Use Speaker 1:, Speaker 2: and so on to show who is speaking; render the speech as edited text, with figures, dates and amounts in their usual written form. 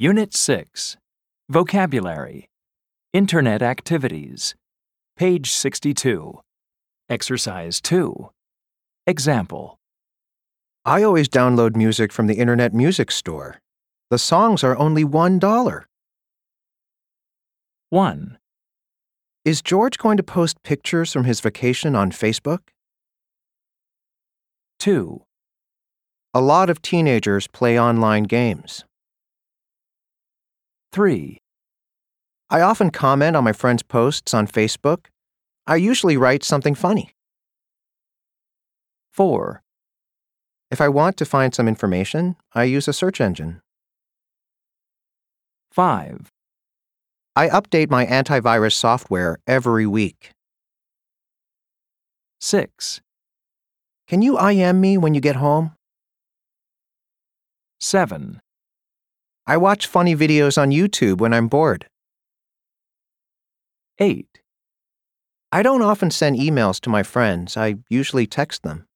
Speaker 1: Unit 6. Vocabulary. Internet activities. Page 62. Exercise 2. Example.
Speaker 2: I always download music from the Internet Music Store. The songs are only $1.
Speaker 1: 1,
Speaker 2: Is George going to post pictures from his vacation on Facebook?
Speaker 1: 2,
Speaker 2: A lot of teenagers play online games.
Speaker 1: 3,
Speaker 2: I often comment on my friends' posts on Facebook. I usually write something funny.
Speaker 1: 4,
Speaker 2: If I want to find some information, I use a search engine.
Speaker 1: 5,
Speaker 2: I update my antivirus software every week.
Speaker 1: 6,
Speaker 2: Can you IM me when you get home?
Speaker 1: 7,
Speaker 2: I watch funny videos on YouTube when I'm bored.
Speaker 1: 8,
Speaker 2: I don't often send emails to my friends. I usually text them.